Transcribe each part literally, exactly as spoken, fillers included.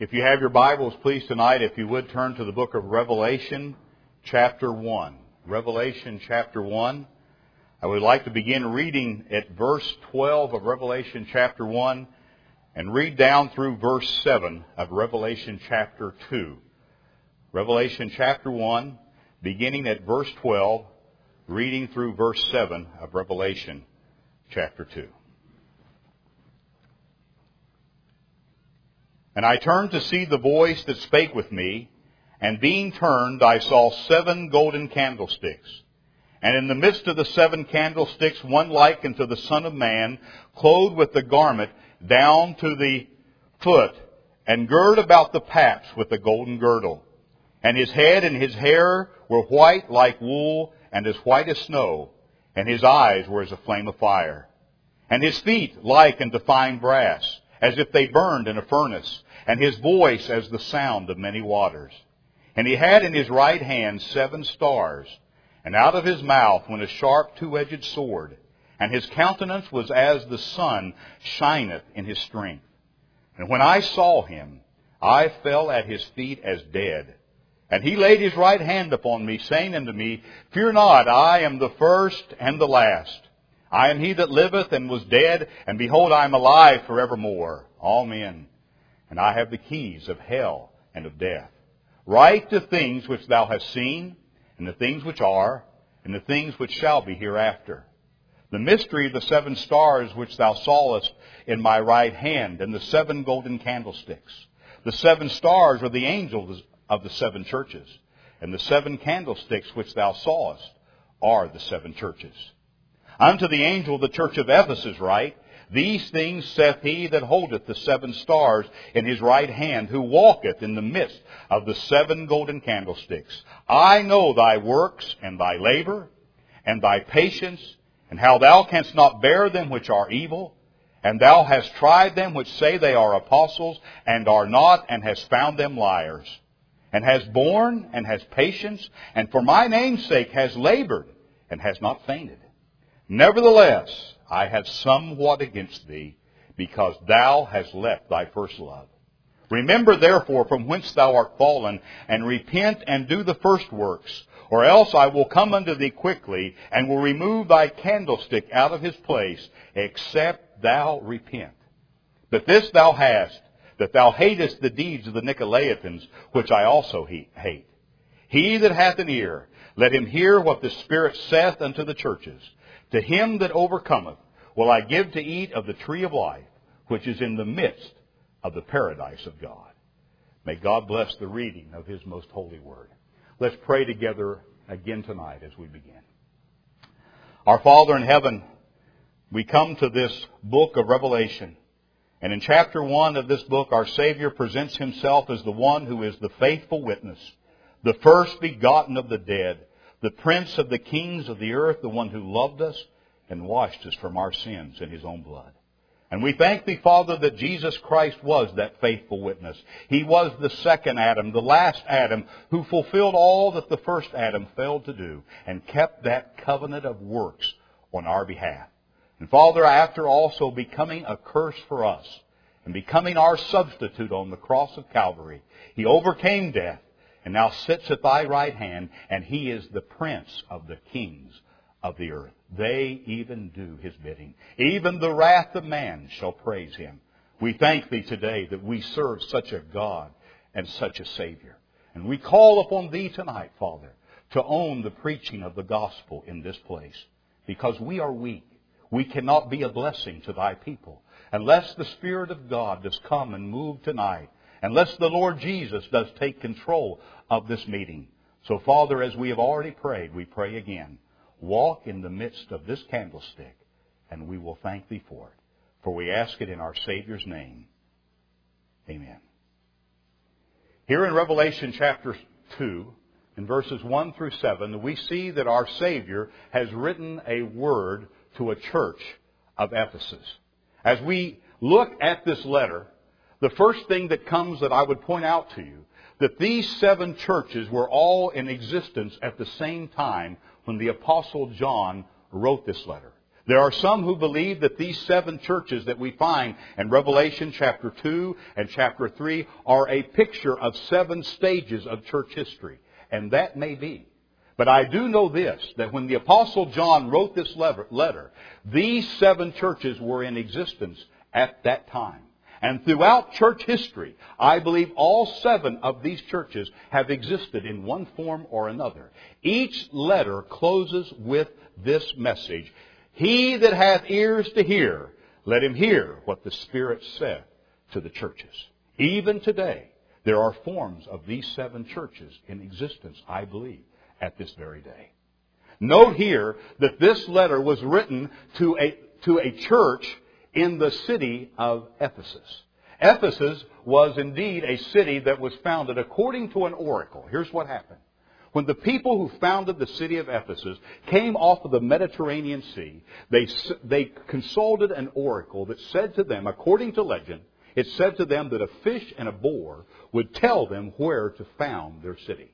If you have your Bibles, please tonight, if you would turn to the book of Revelation, chapter one. Revelation, chapter one. I would like to begin reading at verse twelve of Revelation, chapter one, and read down through verse seven of Revelation, chapter two. Revelation, chapter one, beginning at verse twelve, reading through verse seven of Revelation, chapter two. And I turned to see the voice that spake with me, and being turned, I saw seven golden candlesticks. And in the midst of the seven candlesticks, one like unto the Son of Man, clothed with the garment down to the foot, and girt about the paps with a golden girdle. And his head and his hair were white like wool, and as white as snow, and his eyes were as a flame of fire. And his feet like unto fine brass, as if they burned in a furnace, and his voice as the sound of many waters. And he had in his right hand seven stars, and out of his mouth went a sharp two-edged sword, and his countenance was as the sun shineth in his strength. And when I saw him, I fell at his feet as dead. And he laid his right hand upon me, saying unto me, Fear not, I am the first and the last. I am he that liveth and was dead, and behold, I am alive forevermore. Amen. And I have the keys of hell and of death. Write the things which thou hast seen, and the things which are, and the things which shall be hereafter. The mystery of the seven stars which thou sawest in my right hand, and the seven golden candlesticks. The seven stars are the angels of the seven churches, and the seven candlesticks which thou sawest are the seven churches. Unto the angel of the church of Ephesus write, These things saith he that holdeth the seven stars in his right hand, who walketh in the midst of the seven golden candlesticks. I know thy works, and thy labor, and thy patience, and how thou canst not bear them which are evil. And thou hast tried them which say they are apostles, and are not, and hast found them liars. And hast borne, and hast patience, and for my name's sake hast labored, and hast not fainted. Nevertheless, I have somewhat against thee, because thou hast left thy first love. Remember therefore from whence thou art fallen, and repent and do the first works, or else I will come unto thee quickly, and will remove thy candlestick out of his place, except thou repent. But this thou hast, that thou hatest the deeds of the Nicolaitans, which I also hate. He that hath an ear, let him hear what the Spirit saith unto the churches. To him that overcometh will I give to eat of the tree of life, which is in the midst of the paradise of God. May God bless the reading of His most holy word. Let's pray together again tonight as we begin. Our Father in heaven, we come to this book of Revelation. And in chapter one of this book, our Savior presents Himself as the one who is the faithful witness, the first begotten of the dead, the Prince of the kings of the earth, the one who loved us and washed us from our sins in His own blood. And we thank Thee, Father, that Jesus Christ was that faithful witness. He was the second Adam, the last Adam, who fulfilled all that the first Adam failed to do and kept that covenant of works on our behalf. And Father, after also becoming a curse for us and becoming our substitute on the cross of Calvary, He overcame death and now sits at Thy right hand, and He is the Prince of the kings of the earth. They even do His bidding. Even the wrath of man shall praise Him. We thank Thee today that we serve such a God and such a Savior. And we call upon Thee tonight, Father, to own the preaching of the gospel in this place, because we are weak. We cannot be a blessing to Thy people unless the Spirit of God does come and move tonight, unless the Lord Jesus does take control of this meeting. So, Father, as we have already prayed, we pray again. Walk in the midst of this candlestick, and we will thank Thee for it. For we ask it in our Savior's name. Amen. Here in Revelation chapter two, in verses one through seven, we see that our Savior has written a word to a church of Ephesus. As we look at this letter, the first thing that comes that I would point out to you, that these seven churches were all in existence at the same time when the Apostle John wrote this letter. There are some who believe that these seven churches that we find in Revelation chapter two and chapter three are a picture of seven stages of church history. And that may be. But I do know this, that when the Apostle John wrote this letter, these seven churches were in existence at that time. And throughout church history, I believe all seven of these churches have existed in one form or another. Each letter closes with this message: He that hath ears to hear, let him hear what the Spirit saith to the churches. Even today, there are forms of these seven churches in existence, I believe, at this very day. Note here that this letter was written to a, to a church in the city of Ephesus. Ephesus was indeed a city that was founded according to an oracle. Here's what happened. When the people who founded the city of Ephesus came off of the Mediterranean Sea, they, they consulted an oracle that said to them, according to legend, it said to them that a fish and a boar would tell them where to found their city.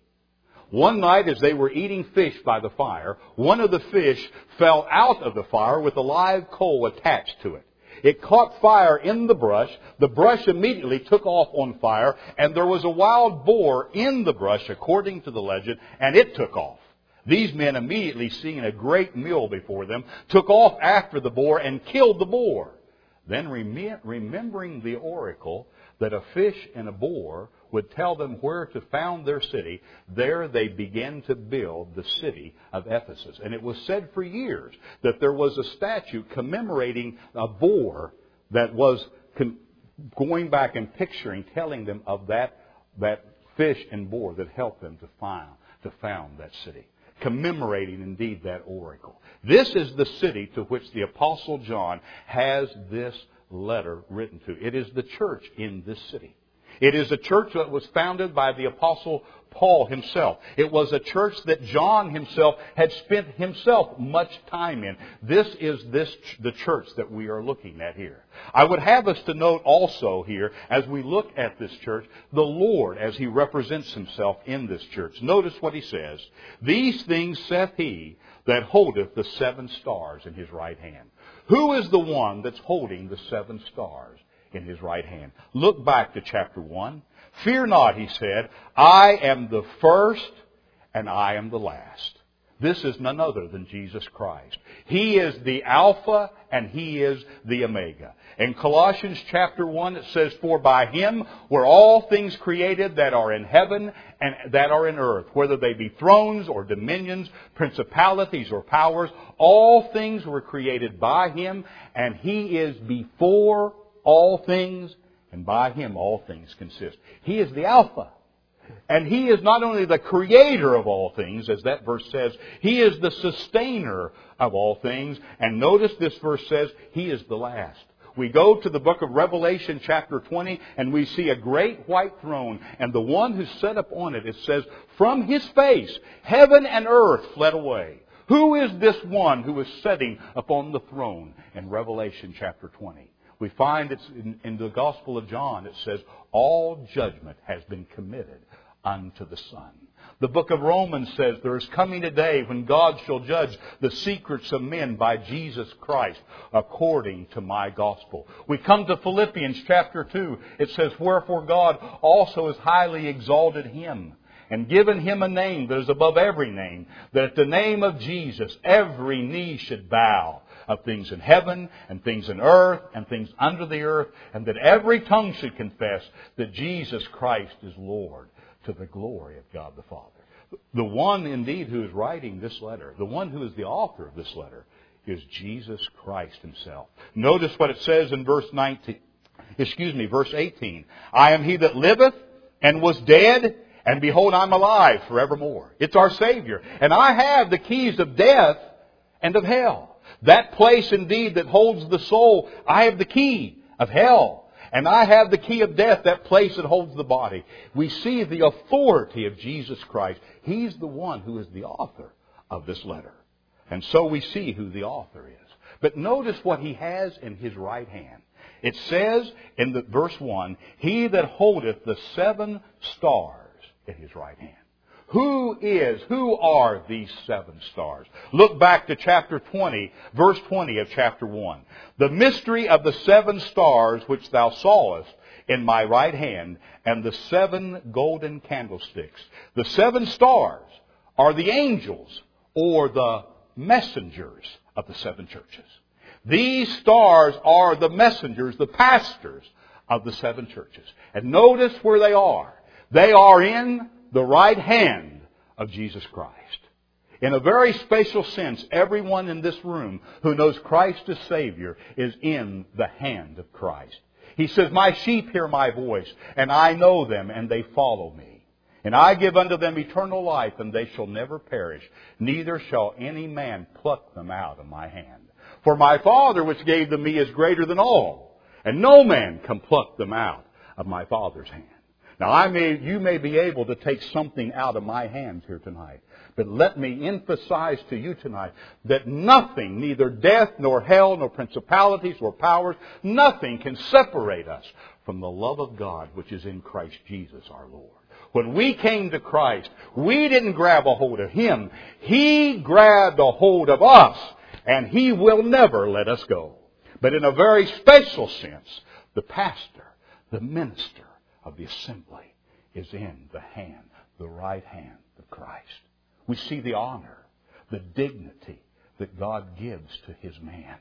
One night as they were eating fish by the fire, one of the fish fell out of the fire with a live coal attached to it. It caught fire in the brush. The brush immediately took off on fire, and there was a wild boar in the brush, according to the legend, and it took off. These men, immediately seeing a great meal before them, took off after the boar and killed the boar. Then, remembering the oracle that a fish and a boar would tell them where to found their city, there they began to build the city of Ephesus. And it was said for years that there was a statue commemorating a boar that was con- going back and picturing, telling them of that, that fish and boar that helped them to find, to found that city. Commemorating indeed that oracle. This is the city to which the Apostle John has this letter written to. It is the church in this city. It is a church that was founded by the Apostle Paul himself. It was a church that John himself had spent himself much time in. This is this the church that we are looking at here. I would have us to note also here, as we look at this church, the Lord as He represents Himself in this church. Notice what He says. These things saith He that holdeth the seven stars in His right hand. Who is the one that's holding the seven stars in His right hand? Look back to chapter one. Fear not, He said, I am the first and I am the last. This is none other than Jesus Christ. He is the Alpha and He is the Omega. In Colossians chapter one it says, For by Him were all things created that are in heaven and that are in earth, whether they be thrones or dominions, principalities or powers. All things were created by Him, and He is before all things, and by Him all things consist. He is the Alpha. And He is not only the creator of all things, as that verse says, He is the sustainer of all things. And notice this verse says, He is the last. We go to the book of Revelation chapter twenty, and we see a great white throne. And the one who sat upon it, it says, from His face, heaven and earth fled away. Who is this one who is sitting upon the throne in Revelation chapter twenty? We find it's in, in the Gospel of John, it says, all judgment has been committed unto the Son. The book of Romans says there is coming a day when God shall judge the secrets of men by Jesus Christ according to my gospel. We come to Philippians chapter two. It says, wherefore God also has highly exalted Him and given Him a name that is above every name, that at the name of Jesus every knee should bow, of things in heaven and things in earth and things under the earth, and that every tongue should confess that Jesus Christ is Lord, to the glory of God the Father. The one indeed who is writing this letter, the one who is the author of this letter, is Jesus Christ Himself. Notice what it says in verse nineteen, excuse me, verse eighteen. I am He that liveth and was dead, and behold, I'm alive forevermore. It's our Savior. And I have the keys of death and of hell. That place indeed that holds the soul, I have the key of hell. And I have the key of death, that place that holds the body. We see the authority of Jesus Christ. He's the one who is the author of this letter. And so we see who the author is. But notice what He has in His right hand. It says in the verse one, He that holdeth the seven stars in His right hand. Who is, who are these seven stars? Look back to chapter twenty, verse twenty of chapter one. The mystery of the seven stars which thou sawest in my right hand, and the seven golden candlesticks. The seven stars are the angels or the messengers of the seven churches. These stars are the messengers, the pastors of the seven churches. And notice where they are. They are in the right hand of Jesus Christ. In a very special sense, everyone in this room who knows Christ as Savior is in the hand of Christ. He says, my sheep hear my voice, and I know them, and they follow me. And I give unto them eternal life, and they shall never perish, neither shall any man pluck them out of my hand. For my Father which gave them me is greater than all, and no man can pluck them out of my Father's hand. Now, I may, you may be able to take something out of my hands here tonight. But let me emphasize to you tonight that nothing, neither death, nor hell, nor principalities, nor powers, nothing can separate us from the love of God which is in Christ Jesus our Lord. When we came to Christ, we didn't grab a hold of Him. He grabbed a hold of us, and He will never let us go. But in a very special sense, the pastor, the minister of the assembly is in the hand, the right hand of Christ. We see the honor, the dignity that God gives to His man.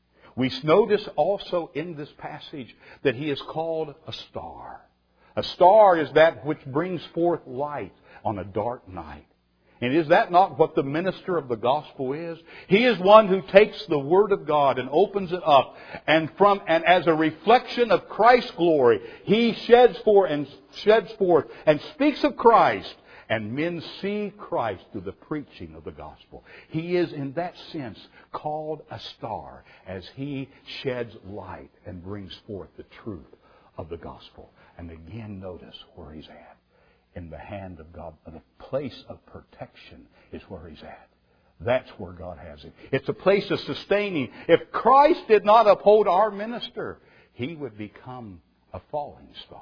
We notice also in this passage that He is called a star. A star is that which brings forth light on a dark night. And is that not what the minister of the gospel is? He is one who takes the Word of God and opens it up, and from and as a reflection of Christ's glory, he sheds forth and sheds forth and speaks of Christ, and men see Christ through the preaching of the gospel. He is in that sense called a star as he sheds light and brings forth the truth of the gospel. And again, notice where he's at. In the hand of God, the place of protection is where He's at. That's where God has Him. It's a place of sustaining. If Christ did not uphold our minister, he would become a falling star,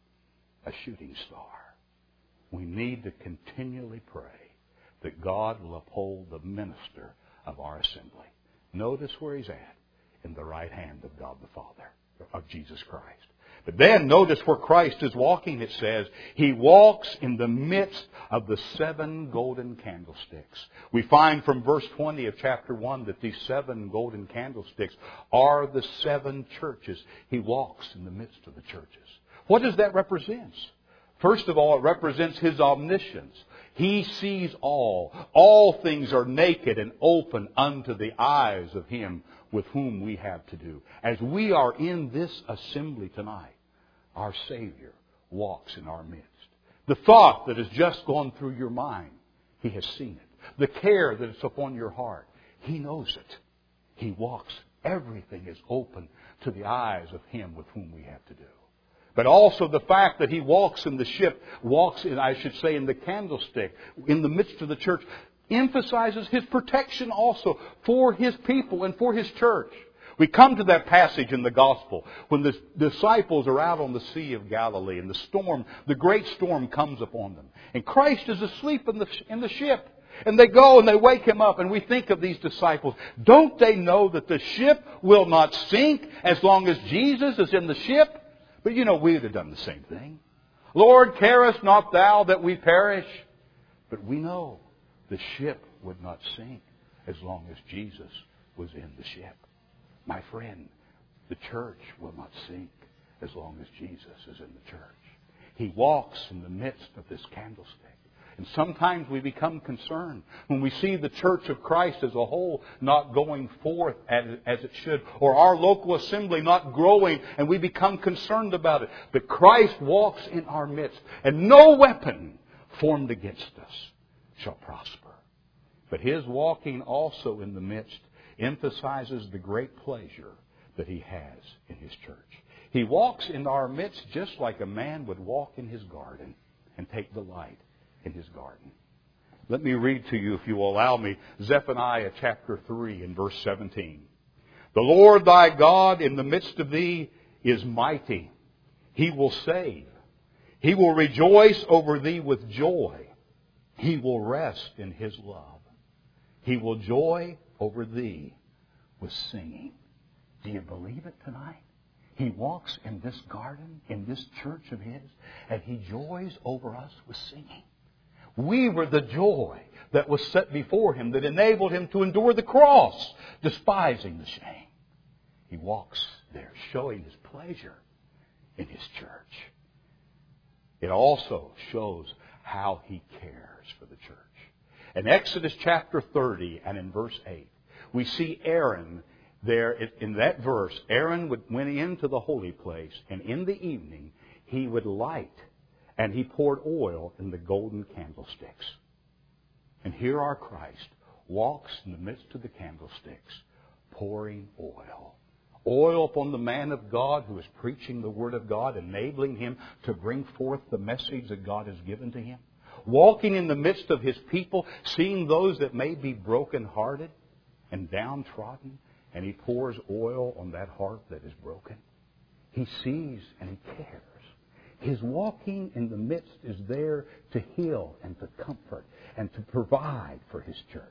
a shooting star. We need to continually pray that God will uphold the minister of our assembly. Notice where he's at, in the right hand of God the Father, of Jesus Christ. But then notice where Christ is walking, it says, He walks in the midst of the seven golden candlesticks. We find from verse twenty of chapter one that these seven golden candlesticks are the seven churches. He walks in the midst of the churches. What does that represent? First of all, it represents His omniscience. He sees all. All things are naked and open unto the eyes of Him with whom we have to do. As we are in this assembly tonight, our Savior walks in our midst. The thought that has just gone through your mind, He has seen it. The care that is upon your heart, He knows it. He walks. Everything is open to the eyes of Him with whom we have to do. But also the fact that He walks in the ship, walks in, I should say, in the candlestick, in the midst of the church, emphasizes His protection also for His people and for His church. We come to that passage in the Gospel when the disciples are out on the Sea of Galilee and the storm, the great storm comes upon them. And Christ is asleep in the, in the ship. And they go and they wake Him up, and we think of these disciples. Don't they know that the ship will not sink as long as Jesus is in the ship? But you know, we would have done the same thing. Lord, carest not Thou that we perish? But we know the ship would not sink as long as Jesus was in the ship. My friend, the church will not sink as long as Jesus is in the church. He walks in the midst of this candlestick. And sometimes we become concerned when we see the church of Christ as a whole not going forth as, as it should, or our local assembly not growing, and we become concerned about it. But Christ walks in our midst, and no weapon formed against us shall prosper. But His walking also in the midst emphasizes the great pleasure that He has in His church. He walks in our midst just like a man would walk in his garden and take delight in his garden. Let me read to you, if you will allow me, Zephaniah chapter three and verse seventeen. The Lord thy God in the midst of thee is mighty. He will save. He will rejoice over thee with joy. He will rest in His love. He will joy over thee with singing. Do you believe it tonight? He walks in this garden, in this church of His, and He joys over us with singing. We were the joy that was set before Him that enabled Him to endure the cross, despising the shame. He walks there, showing His pleasure in His church. It also shows how He cares for the church. In Exodus chapter thirty and in verse eight, we see Aaron there. In that verse, Aaron would, went into the holy place, and in the evening he would light, and he poured oil in the golden candlesticks. And here our Christ walks in the midst of the candlesticks, pouring oil. Oil upon the man of God who is preaching the Word of God, enabling him to bring forth the message that God has given to him. Walking in the midst of His people, seeing those that may be brokenhearted and downtrodden, and He pours oil on that heart that is broken. He sees and He cares. His walking in the midst is there to heal and to comfort and to provide for His church.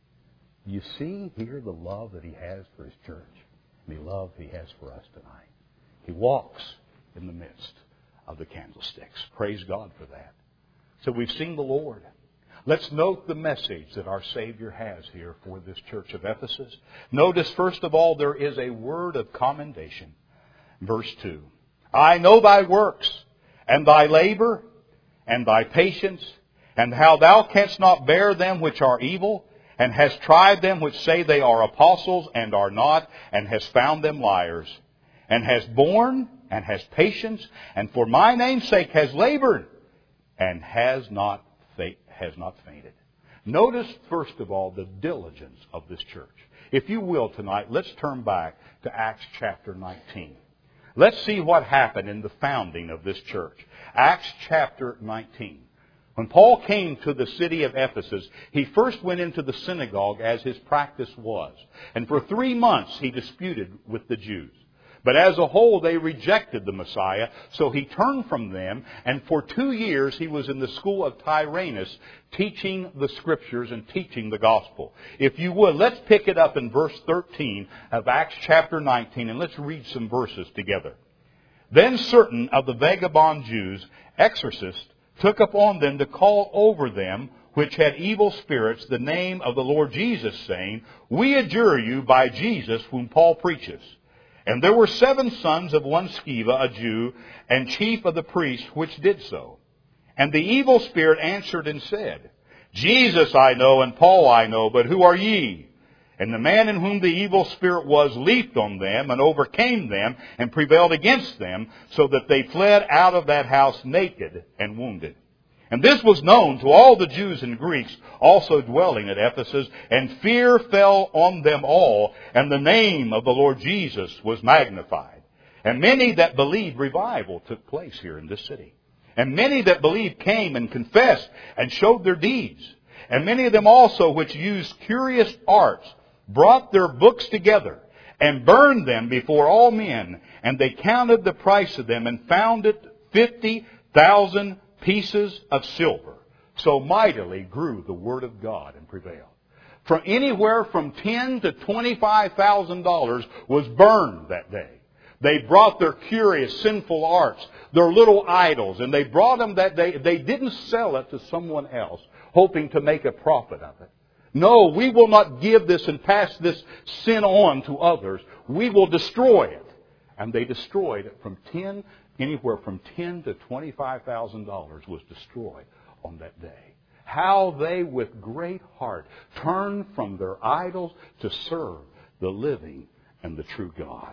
You see here the love that He has for His church, and the love He has for us tonight. He walks in the midst of the candlesticks. Praise God for that. So we've seen the Lord. Let's note the message that our Savior has here for this church of Ephesus. Notice, first of all, there is a word of commendation. Verse two. I know thy works, and thy labor, and thy patience, and how thou canst not bear them which are evil, and hast tried them which say they are apostles, and are not, and hast found them liars, and hast borne, and hast patience, and for my name's sake has labored, and has not has not fainted. Notice, first of all, the diligence of this church. If you will tonight, let's turn back to Acts chapter nineteen. Let's see what happened in the founding of this church. Acts chapter nineteen. When Paul came to the city of Ephesus, he first went into the synagogue as his practice was. And for three months he disputed with the Jews. But as a whole, they rejected the Messiah, so he turned from them, and for two years he was in the school of Tyrannus, teaching the Scriptures and teaching the gospel. If you would, let's pick it up in verse thirteen of Acts chapter nineteen, and let's read some verses together. Then certain of the vagabond Jews, exorcists, took upon them to call over them which had evil spirits the name of the Lord Jesus, saying, We adjure you by Jesus whom Paul preaches. And there were seven sons of one Sceva, a Jew, and chief of the priests, which did so. And the evil spirit answered and said, Jesus I know, and Paul I know, but who are ye? And the man in whom the evil spirit was leaped on them, and overcame them, and prevailed against them, so that they fled out of that house naked and wounded. And this was known to all the Jews and Greeks also dwelling at Ephesus, and fear fell on them all, and the name of the Lord Jesus was magnified. And many that believed, revival took place here in this city. And many that believed came and confessed and showed their deeds. And many of them also which used curious arts brought their books together and burned them before all men. And they counted the price of them and found it fifty thousand pieces of silver. So mightily grew the word of God and prevailed. From anywhere from ten to twenty-five thousand dollars was burned that day. They brought their curious, sinful arts, their little idols, and they brought them that day. They didn't sell it to someone else, hoping to make a profit of it. No, we will not give this and pass this sin on to others. We will destroy it. And they destroyed it from ten, anywhere from ten to twenty-five thousand dollars was destroyed on that day. How they, with great heart, turned from their idols to serve the living and the true God.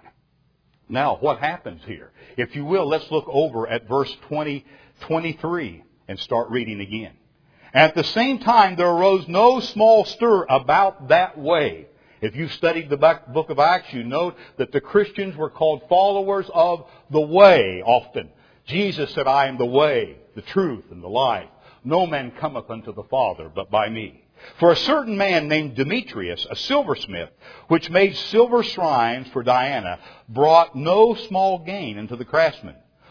Now, what happens here? If you will, let's look over at verse twenty, twenty-three and start reading again. At the same time, there arose no small stir about that way. If you've studied the book of Acts, you note that the Christians were called followers of the way often. Jesus said, I am the way, the truth, and the life. No man cometh unto the Father but by me. For a certain man named Demetrius, a silversmith, which made silver shrines for Diana, brought no small gain into the craftsmen.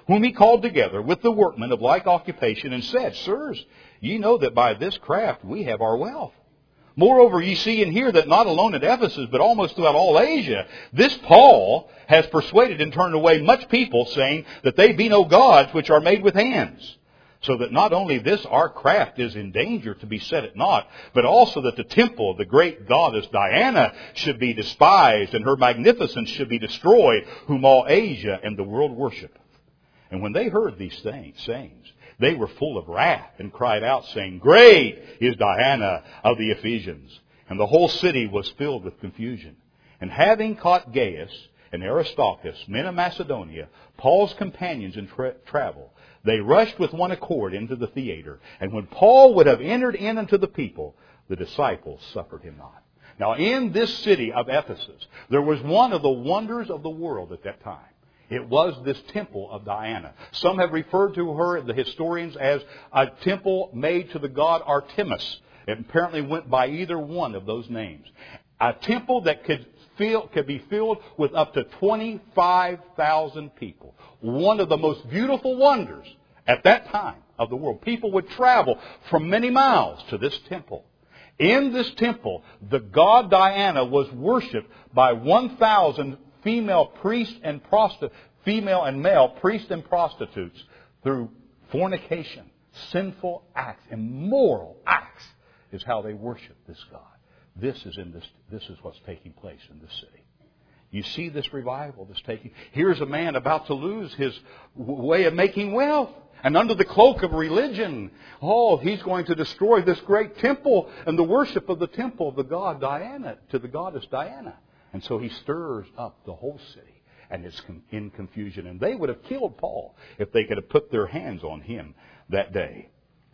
whom he called together with the workmen of like occupation, and said, Sirs, ye know that by this craft we have our wealth. Moreover, ye see and hear that not alone at Ephesus, but almost throughout all Asia, this Paul has persuaded and turned away much people, saying that they be no gods which are made with hands. So that not only this our craft is in danger to be set at naught, but also that the temple of the great goddess Diana should be despised, and her magnificence should be destroyed, whom all Asia and the world worship. And when they heard these things, sayings, they were full of wrath, and cried out, saying, Great is Diana of the Ephesians. And the whole city was filled with confusion. And having caught Gaius and Aristarchus, men of Macedonia, Paul's companions in tra- travel, they rushed with one accord into the theater. And when Paul would have entered in unto the people, the disciples suffered him not. Now in this city of Ephesus, there was one of the wonders of the world at that time. It was this temple of Diana. Some have referred to her, the historians, as a temple made to the god Artemis. It apparently went by either one of those names. A temple that could fill, could be filled with up to twenty-five thousand people. One of the most beautiful wonders at that time of the world. People would travel from many miles to this temple. In this temple, the god Diana was worshipped by one thousand female priests and prostitutes, female and male priests and prostitutes through fornication, sinful acts, immoral acts is how they worship this God. This is in this. This is what's taking place in this city. You see this revival that's taking. Here's a man about to lose his way of making wealth. And under the cloak of religion, oh, he's going to destroy this great temple and the worship of the temple of the god Diana, to the goddess Diana. And so he stirs up the whole city, and it's in confusion. And they would have killed Paul if they could have put their hands on him that day.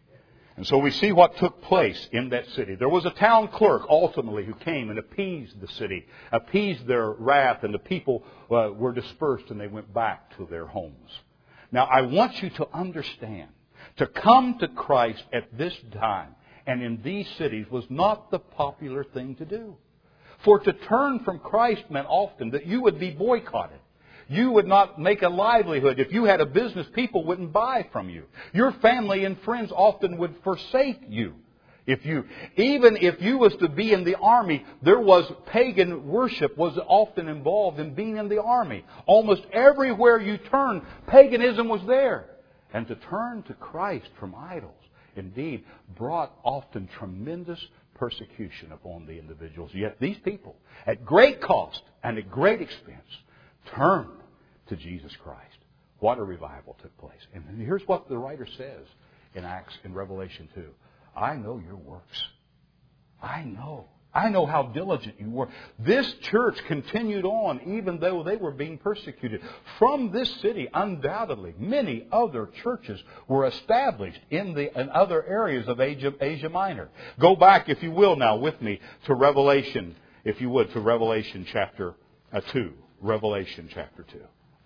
And so we see what took place in that city. There was a town clerk, ultimately, who came and appeased the city, appeased their wrath, and the people uh, were dispersed and they went back to their homes. Now, I want you to understand, to come to Christ at this time and in these cities was not the popular thing to do. For to turn from Christ meant often that you would be boycotted. You would not make a livelihood. If you had a business, people wouldn't buy from you. Your family and friends often would forsake you. If you, even if you was to be in the army, there was pagan worship was often involved in being in the army. Almost everywhere you turned, paganism was there. And to turn to Christ from idols, indeed, brought often tremendous persecution upon the individuals. Yet these people, at great cost and at great expense, turned to Jesus Christ. What a revival took place. And here's what the writer says in Acts, in Revelation two. I know your works. I know. I know how diligent you were. This church continued on even though they were being persecuted. From this city, undoubtedly, many other churches were established in the in other areas of Asia, Asia Minor. Go back, if you will, now with me to Revelation, if you would, to Revelation chapter uh, two. Revelation chapter two.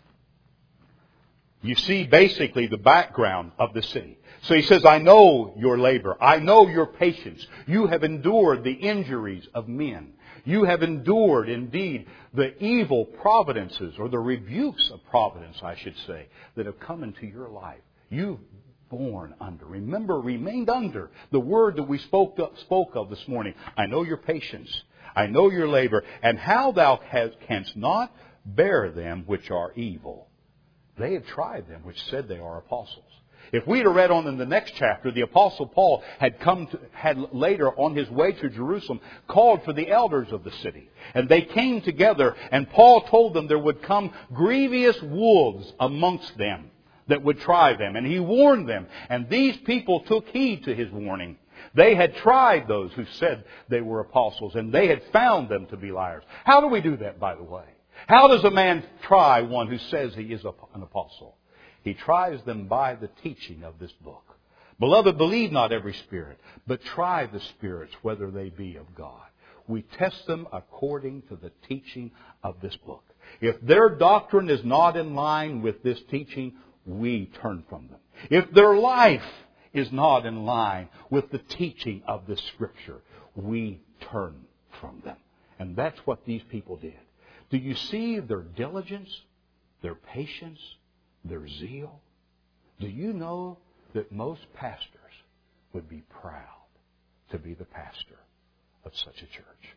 You see basically the background of the city. So he says, I know your labor. I know your patience. You have endured the injuries of men. You have endured, indeed, the evil providences, or the rebukes of providence, I should say, that have come into your life. You've borne under. Remember, remained under the word that we spoke of, spoke of this morning. I know your patience. I know your labor, and how thou canst not bear them which are evil. They had tried them which said they are apostles. If we'd have read on in the next chapter, the Apostle Paul had come to, had later on his way to Jerusalem called for the elders of the city. And they came together, and Paul told them there would come grievous wolves amongst them that would try them. And he warned them. And these people took heed to his warning. They had tried those who said they were apostles, and they had found them to be liars. How do we do that, by the way? How does a man try one who says he is an apostle? He tries them by the teaching of this book. Beloved, believe not every spirit, but try the spirits whether they be of God. We test them according to the teaching of this book. If their doctrine is not in line with this teaching, we turn from them. If their life is not in line with the teaching of this Scripture, we turn from them. And that's what these people did. Do you see their diligence, their patience, their zeal. Do you know that most pastors would be proud to be the pastor of such a church?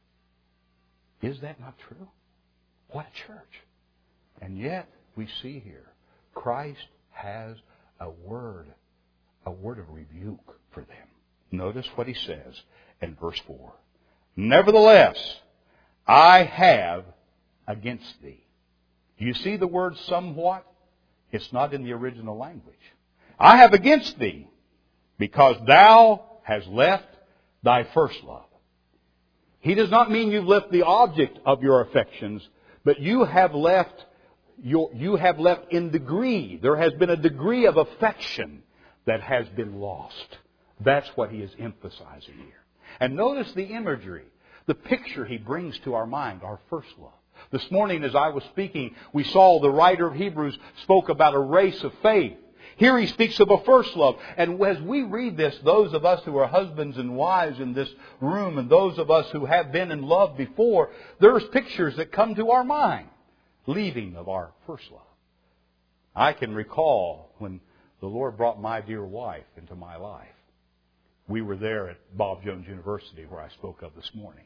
Is that not true? What a church. And yet, we see here, Christ has a word, a word of rebuke for them. Notice what he says in verse four. Nevertheless, I have against thee. Do you see the word somewhat? It's not in the original language. I have against thee, because thou hast left thy first love. He does not mean you've left the object of your affections, but you have left your, you have left in degree. There has been a degree of affection that has been lost. That's what he is emphasizing here. And notice the imagery, the picture he brings to our mind, our first love. This morning as I was speaking, we saw the writer of Hebrews spoke about a race of faith. Here he speaks of a first love. And as we read this, those of us who are husbands and wives in this room, and those of us who have been in love before, there's pictures that come to our mind, leaving of our first love. I can recall when the Lord brought my dear wife into my life. We were there at Bob Jones University, where I spoke of this morning.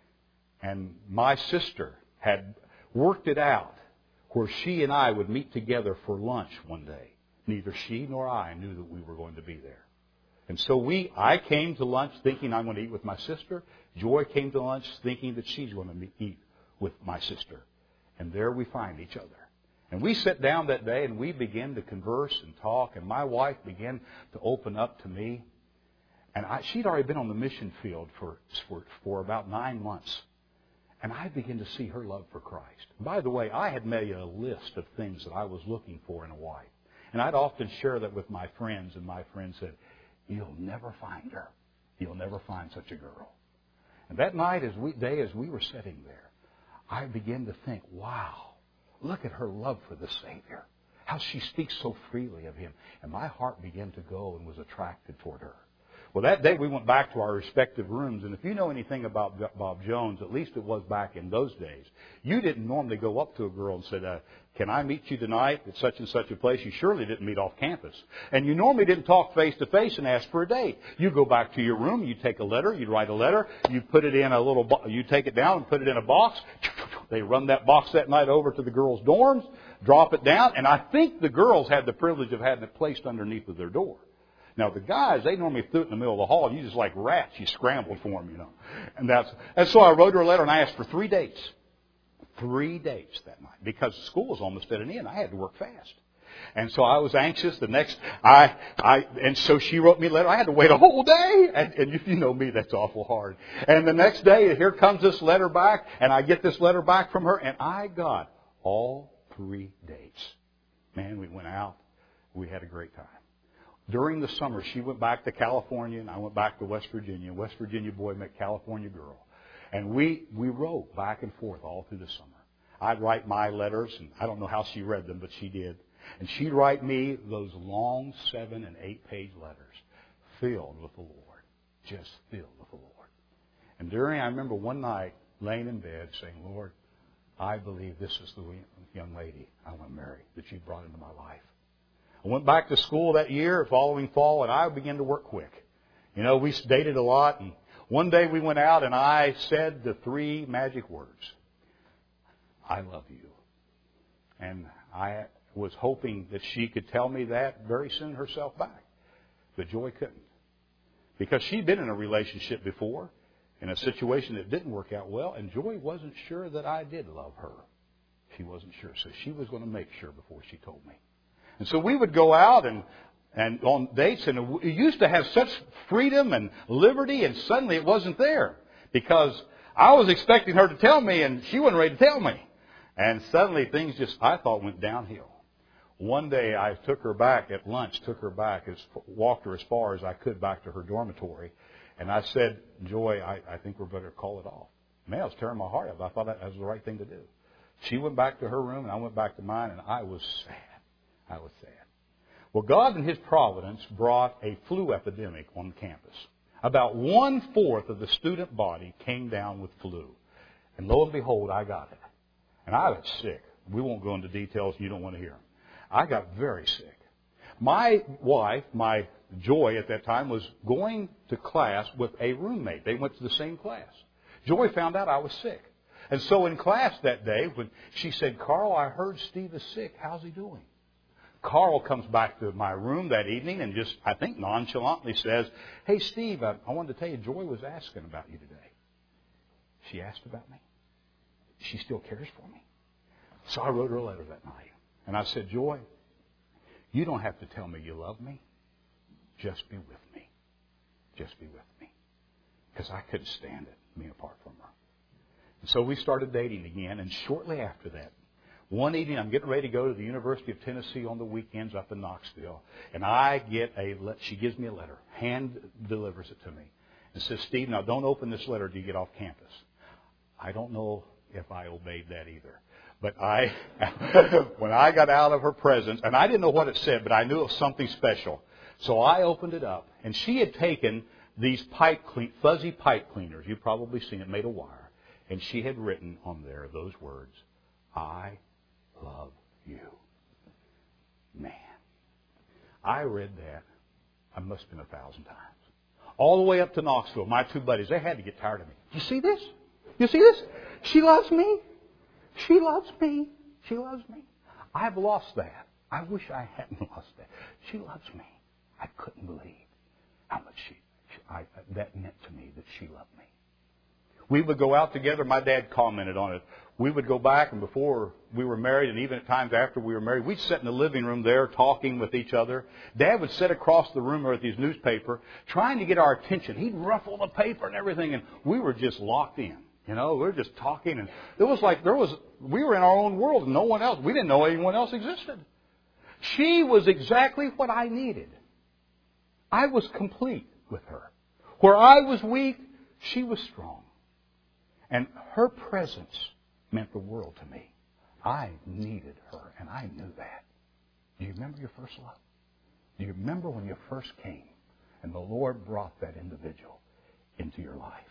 And my sister had worked it out where she and I would meet together for lunch one day. Neither she nor I knew that we were going to be there. And so we, I came to lunch thinking I'm going to eat with my sister. Joy came to lunch thinking that she's going to eat with my sister. And there we find each other. And we sat down that day and we began to converse and talk. And my wife began to open up to me. And I, she'd already been on the mission field for, for, for about nine months. And I began to see her love for Christ. By the way, I had made a list of things that I was looking for in a wife. And I'd often share that with my friends, and my friends said, "You'll never find her. You'll never find such a girl." And that night, as we, day, as we were sitting there, I began to think, wow, look at her love for the Savior. How she speaks so freely of Him. And my heart began to go and was attracted toward her. Well, that day we went back to our respective rooms, and if you know anything about Bob Jones, at least it was back in those days, you didn't normally go up to a girl and say, uh, "Can I meet you tonight at such and such a place?" You surely didn't meet off campus. And you normally didn't talk face to face and ask for a date. You go back to your room, you take a letter, you write a letter, you put it in a little, bo- you take it down and put it in a box. They run that box that night over to the girls' dorms, drop it down, and I think the girls had the privilege of having it placed underneath of their door. Now, the guys, they normally threw it in the middle of the hall, and you just like rats, you scrambled for them, you know. And that's, and so I wrote her a letter, and I asked for three dates. Three dates that night. Because school was almost at an end. I had to work fast. And so I was anxious. The next, I, I, and so she wrote me a letter. I had to wait a whole day. And, and if you know me, that's awful hard. And the next day, here comes this letter back, and I get this letter back from her, and I got all three dates. Man, we went out. We had a great time. During the summer, she went back to California, and I went back to West Virginia. West Virginia boy met California girl. And we, we wrote back and forth all through the summer. I'd write my letters, and I don't know how she read them, but she did. And she'd write me those long seven- and eight-page letters filled with the Lord. Just filled with the Lord. And during, I remember one night laying in bed saying, "Lord, I believe this is the young lady I want to marry that you brought into my life." I went back to school that year, following fall, and I began to work quick. You know, we dated a lot, and one day we went out, and I said the three magic words, "I love you." And I was hoping that she could tell me that very soon herself back. But Joy couldn't. Because she'd been in a relationship before, in a situation that didn't work out well, and Joy wasn't sure that I did love her. She wasn't sure, so she was going to make sure before she told me. And so we would go out and, and on dates, and we used to have such freedom and liberty, and suddenly it wasn't there. Because I was expecting her to tell me, and she wasn't ready to tell me. And suddenly things just, I thought, went downhill. One day I took her back at lunch, took her back, as, walked her as far as I could back to her dormitory. And I said, "Joy, I, I think we're better call it off." Man, I was tearing my heart out. I thought that was the right thing to do. She went back to her room, and I went back to mine, and I was sad. I was sad. Well, God in His providence brought a flu epidemic on campus. About one-fourth of the student body came down with flu. And lo and behold, I got it. And I was sick. We won't go into details. You don't want to hear them. I got very sick. My wife, my Joy at that time, was going to class with a roommate. They went to the same class. Joy found out I was sick. And so in class that day, when she said, Carl, I heard Steve is sick. How's he doing? Carl comes back to my room that evening and just, I think, nonchalantly says, hey, Steve, I, I wanted to tell you, Joy was asking about you today. She asked about me. She still cares for me. So I wrote her a letter that night. And I said, Joy, you don't have to tell me you love me. Just be with me. Just be with me. Because I couldn't stand it, being apart from her. And so we started dating again. And shortly after that, one evening I'm getting ready to go to the University of Tennessee on the weekends up in Knoxville. And I get a, she gives me a letter, hand delivers it to me. And says, Steve, now don't open this letter till you get off campus. I don't know if I obeyed that either. But I, when I got out of her presence, and I didn't know what it said, but I knew it was something special. So I opened it up, and she had taken these pipe clean, fuzzy pipe cleaners. You've probably seen it, made of wire. And she had written on there those words, I love you. Man, I read that, I must have been a thousand times. All the way up to Knoxville, my two buddies, they had to get tired of me. You see this? You see this? She loves me. She loves me. She loves me. I've lost that. I wish I hadn't lost that. She loves me. I couldn't believe how much she, I, that meant to me, that she loved me. We would go out together. My dad commented on it. We would go back, and before we were married, and even at times after we were married, we'd sit in the living room there talking with each other. Dad would sit across the room with his newspaper, trying to get our attention. He'd ruffle the paper and everything, and we were just locked in. You know, we were just talking, and it was like there was, we were in our own world, and no one else, we didn't know anyone else existed. She was exactly what I needed. I was complete with her. Where I was weak, she was strong. And her presence meant the world to me. I needed her, and I knew that. Do you remember your first love? Do you remember when you first came and the Lord brought that individual into your life?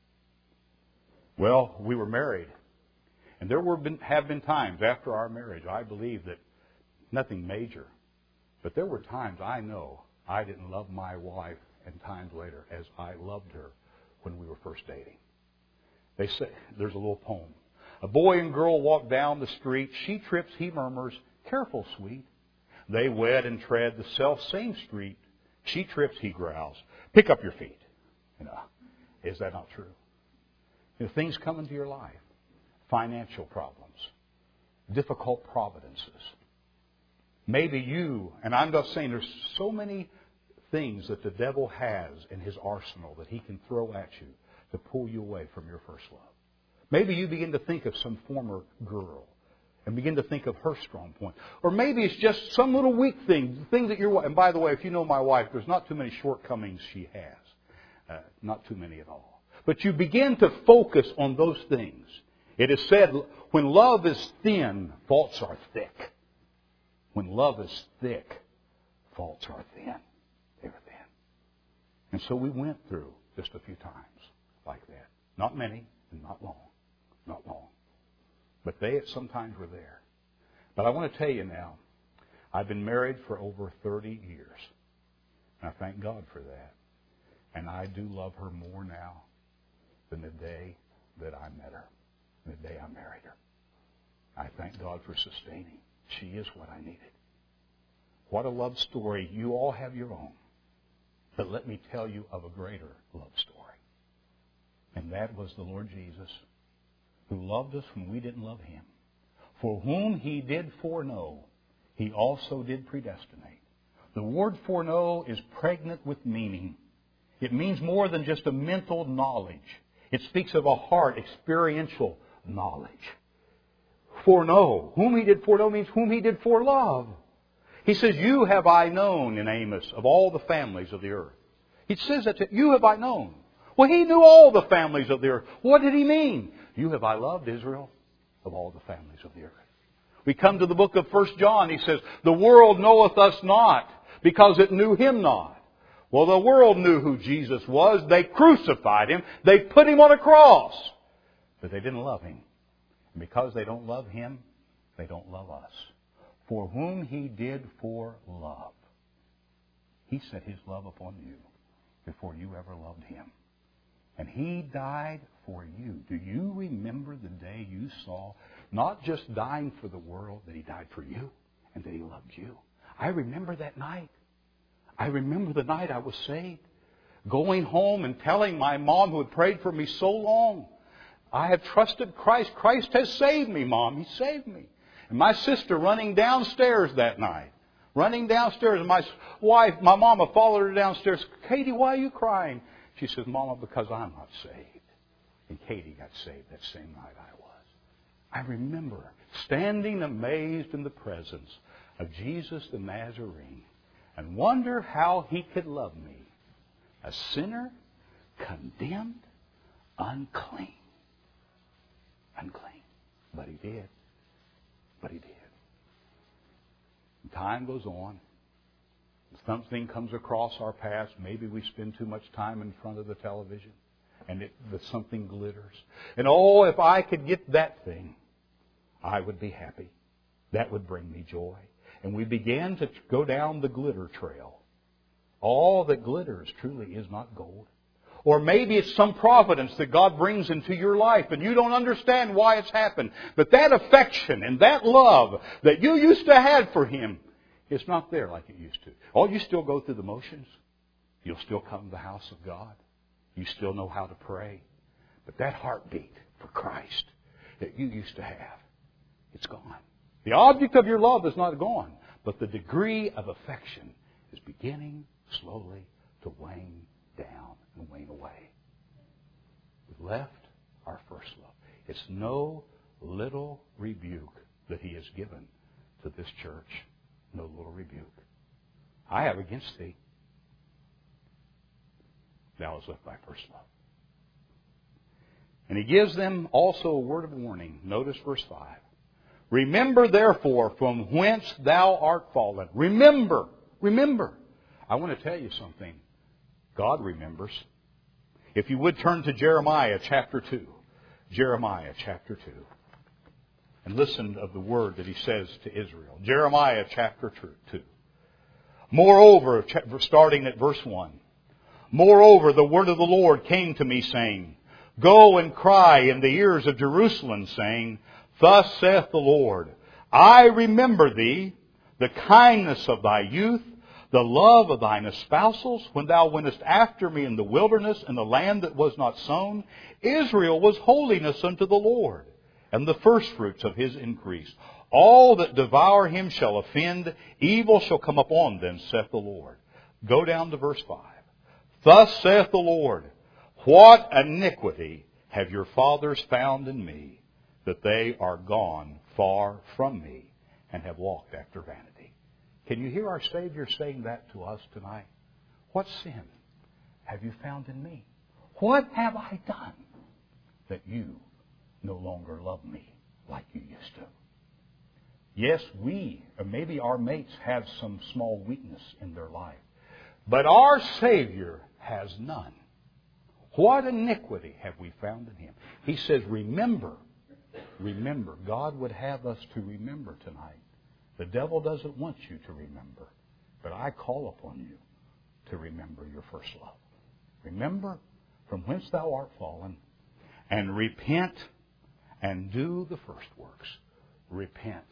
Well, we were married. And there were been, have been times after our marriage, I believe that nothing major, but there were times I know I didn't love my wife, and times later as I loved her when we were first dating. They say, there's a little poem. A boy and girl walk down the street. She trips, he murmurs, careful, sweet. They wed and tread the self-same street. She trips, he growls, pick up your feet. You know, is that not true? You know, things come into your life. Financial problems. Difficult providences. Maybe you, and I'm not saying there's so many things that the devil has in his arsenal that he can throw at you to pull you away from your first love. Maybe you begin to think of some former girl and begin to think of her strong point. Or maybe it's just some little weak thing, the thing that you're... And by the way, if you know my wife, there's not too many shortcomings she has. Uh, not too many at all. But you begin to focus on those things. It is said, when love is thin, faults are thick. When love is thick, faults are thin. They were thin. And so we went through just a few times like that. Not many and not long. Not long. But they sometimes were there. But I want to tell you now, I've been married for over thirty years. And I thank God for that. And I do love her more now than the day that I met her. The day I married her. I thank God for sustaining. She is what I needed. What a love story. You all have your own. But let me tell you of a greater love story. And that was the Lord Jesus, who loved us when we didn't love Him. For whom He did foreknow, He also did predestinate. The word foreknow is pregnant with meaning. It means more than just a mental knowledge. It speaks of a heart, experiential knowledge. Foreknow. Whom He did foreknow means whom He did forelove. He says, you have I known in Amos of all the families of the earth. He says that to, you have I known. Well, He knew all the families of the earth. What did He mean? You have I loved, Israel, of all the families of the earth. We come to the book of First John. He says, the world knoweth us not, because it knew Him not. Well, the world knew who Jesus was. They crucified Him. They put Him on a cross. But they didn't love Him. And because they don't love Him, they don't love us. For whom He did for love. He set His love upon you before you ever loved Him. And He died for you. Do you remember the day you saw, not just dying for the world, that He died for you and that He loved you? I remember that night. I remember the night I was saved. Going home and telling my mom, who had prayed for me so long, I have trusted Christ. Christ has saved me, Mom. He saved me. And my sister running downstairs that night. Running downstairs. And my wife, my mama, followed her downstairs. Katie, why are you crying? She says, Mama, because I'm not saved. And Katie got saved that same night I was. I remember standing amazed in the presence of Jesus the Nazarene and wonder how He could love me. A sinner, condemned, unclean. Unclean. But He did. But He did. And time goes on. Something comes across our path. Maybe we spend too much time in front of the television. And it, the something glitters. And oh, if I could get that thing, I would be happy. That would bring me joy. And we began to go down the glitter trail. All that glitters truly is not gold. Or maybe it's some providence that God brings into your life and you don't understand why it's happened. But that affection and that love that you used to have for Him, it's not there like it used to. Oh, you still go through the motions. You'll still come to the house of God. You still know how to pray. But that heartbeat for Christ that you used to have, it's gone. The object of your love is not gone, but the degree of affection is beginning slowly to wane down and wane away. We've left our first love. It's no little rebuke that He has given to this church. No little rebuke. I have against thee. Thou hast left thy first love. And He gives them also a word of warning. Notice verse five. Remember therefore from whence thou art fallen. Remember. Remember. I want to tell you something. God remembers. If you would turn to Jeremiah chapter two. Jeremiah chapter two. And listen of the word that He says to Israel. Jeremiah chapter two. Moreover, starting at verse one. Moreover, the word of the Lord came to me, saying, Go and cry in the ears of Jerusalem, saying, Thus saith the Lord, I remember thee, the kindness of thy youth, the love of thine espousals, when thou wentest after me in the wilderness, in the land that was not sown. Israel was holiness unto the Lord, and the firstfruits of His increase. All that devour him shall offend, evil shall come upon them, saith the Lord. Go down to verse five. Thus saith the Lord, What iniquity have your fathers found in me, that they are gone far from me, and have walked after vanity? Can you hear our Savior saying that to us tonight? What sin have you found in me? What have I done that you no longer love me like you used to? Yes, we, or maybe our mates, have some small weakness in their life. But our Savior has none. What iniquity have we found in Him? He says, remember. Remember. God would have us to remember tonight. The devil doesn't want you to remember. But I call upon you to remember your first love. Remember from whence thou art fallen, and repent and do the first works. Repent.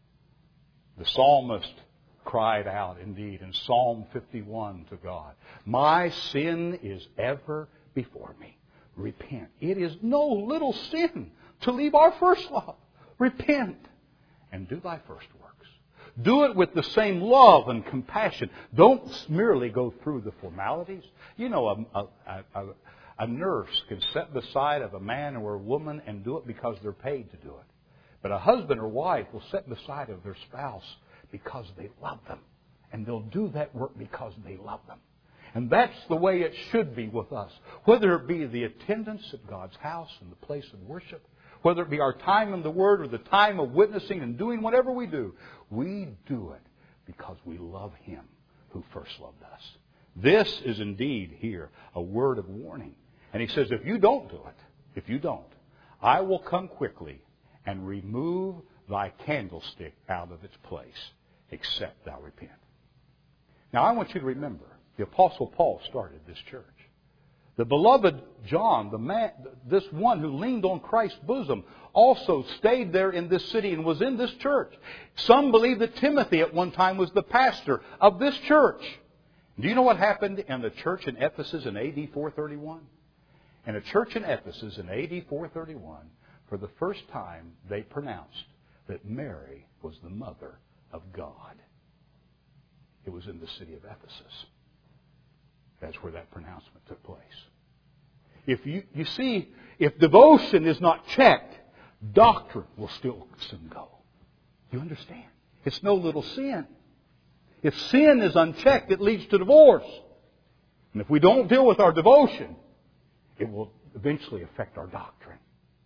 The psalmist cried out indeed in Psalm fifty-one to God, My sin is ever before me. Repent. It is no little sin to leave our first love. Repent and do thy first works. Do it with the same love and compassion. Don't merely go through the formalities. You know, a, a, a, a nurse can sit beside of a man or a woman and do it because they're paid to do it. But a husband or wife will sit beside of their spouse because they love them. And they'll do that work because they love them. And that's the way it should be with us. Whether it be the attendance at God's house and the place of worship, whether it be our time in the Word or the time of witnessing and doing whatever we do, we do it because we love Him who first loved us. This is indeed here a word of warning. And He says, if you don't do it, if you don't, I will come quickly and remove thy candlestick out of its place, except thou repent. Now I want you to remember, the Apostle Paul started this church. The beloved John, the man, this one who leaned on Christ's bosom, also stayed there in this city and was in this church. Some believe that Timothy at one time was the pastor of this church. Do you know what happened in the church in Ephesus in A D four thirty-one? In a church in Ephesus in A D four thirty-one, for the first time they pronounced that Mary was the mother of God. It was in the city of Ephesus. That's where that pronouncement took place. If you, you see, if devotion is not checked, doctrine will still soon go. You understand? It's no little sin. If sin is unchecked, it leads to divorce. And if we don't deal with our devotion, it will eventually affect our doctrine.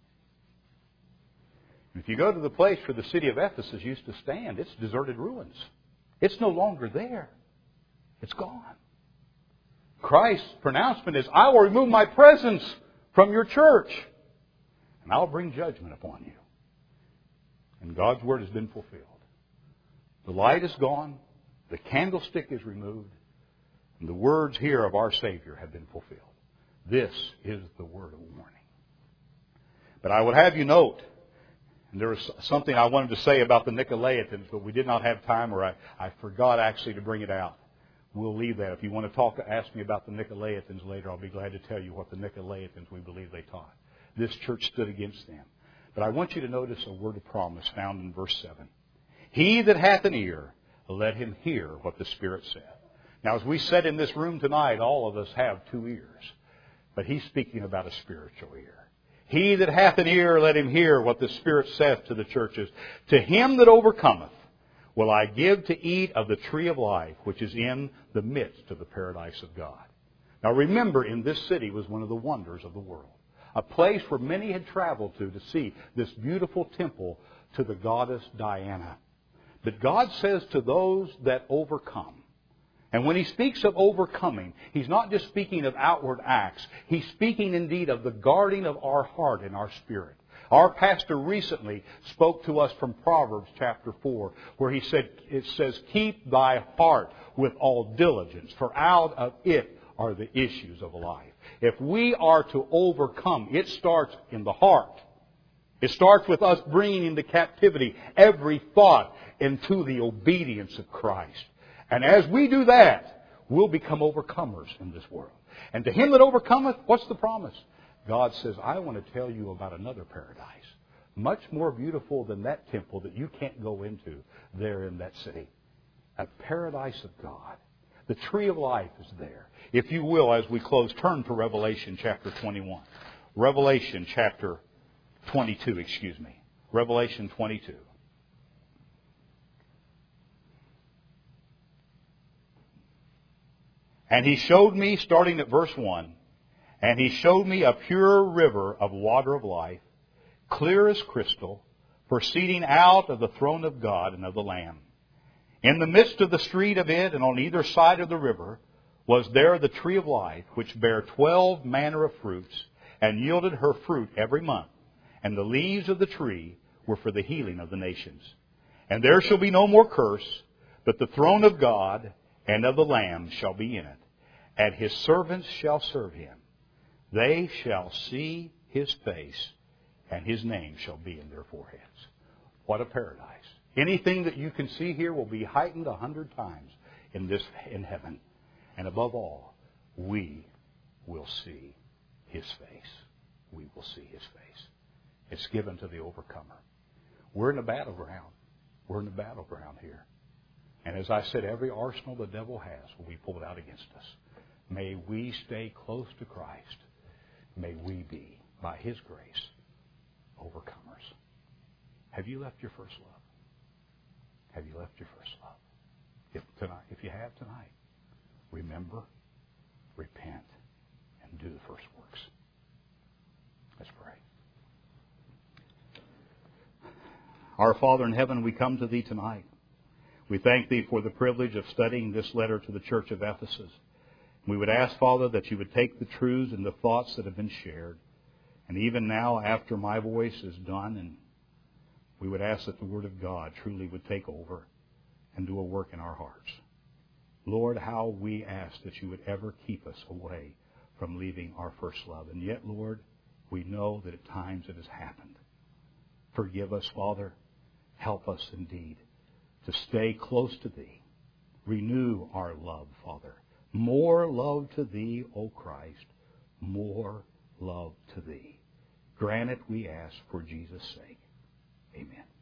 If you go to the place where the city of Ephesus used to stand, it's deserted ruins. It's no longer there. It's gone. Christ's pronouncement is, I will remove my presence from your church, and I'll bring judgment upon you. And God's word has been fulfilled. The light is gone. The candlestick is removed. And the words here of our Savior have been fulfilled. This is the word of warning. But I would have you note, and there was something I wanted to say about the Nicolaitans, but we did not have time, or I, I forgot actually to bring it out. We'll leave that. If you want to talk, ask me about the Nicolaitans later, I'll be glad to tell you what the Nicolaitans we believe they taught. This church stood against them. But I want you to notice a word of promise found in verse seven. He that hath an ear, let him hear what the Spirit saith. Now, as we said in this room tonight, all of us have two ears. But he's speaking about a spiritual ear. He that hath an ear, let him hear what the Spirit saith to the churches. To him that overcometh will I give to eat of the tree of life, which is in the midst of the paradise of God. Now remember, in this city was one of the wonders of the world. A place where many had traveled to to see this beautiful temple to the goddess Diana. But God says to those that overcome, and when He speaks of overcoming, He's not just speaking of outward acts. He's speaking indeed of the guarding of our heart and our spirit. Our pastor recently spoke to us from Proverbs chapter four, where he said, it says, keep thy heart with all diligence, for out of it are the issues of life. If we are to overcome, it starts in the heart. It starts with us bringing into captivity every thought into the obedience of Christ. And as we do that, we'll become overcomers in this world. And to him that overcometh, what's the promise? God says, I want to tell you about another paradise, much more beautiful than that temple that you can't go into there in that city. A paradise of God. The tree of life is there. If you will, as we close, turn to Revelation chapter twenty-one. Revelation chapter twenty-two, excuse me. Revelation twenty-two. And he showed me, starting at verse one, and he showed me a pure river of water of life, clear as crystal, proceeding out of the throne of God and of the Lamb. In the midst of the street of it, and on either side of the river, was there the tree of life, which bare twelve manner of fruits, and yielded her fruit every month. And the leaves of the tree were for the healing of the nations. And there shall be no more curse, but the throne of God and of the Lamb shall be in it, and his servants shall serve him. They shall see his face, and his name shall be in their foreheads. What a paradise. Anything that you can see here will be heightened a hundred times in this in heaven. And above all, we will see his face. We will see his face. It's given to the overcomer. We're in a battleground. We're in a battleground here. And as I said, every arsenal the devil has will be pulled out against us. May we stay close to Christ. May we be, by his grace, overcomers. Have you left your first love? Have you left your first love? If tonight, if you have tonight, remember, repent, and do the first works. Let's pray. Our Father in heaven, we come to Thee tonight. We thank Thee for the privilege of studying this letter to the church of Ephesus. We would ask, Father, that You would take the truths and the thoughts that have been shared. And even now, after my voice is done and we would ask that the Word of God truly would take over and do a work in our hearts. Lord, how we ask that you would ever keep us away from leaving our first love. And yet, Lord, we know that at times it has happened. Forgive us, Father. Help us indeed to stay close to Thee. Renew our love, Father. More love to Thee, O Christ. More love to Thee. Grant it, we ask, for Jesus' sake. Amen.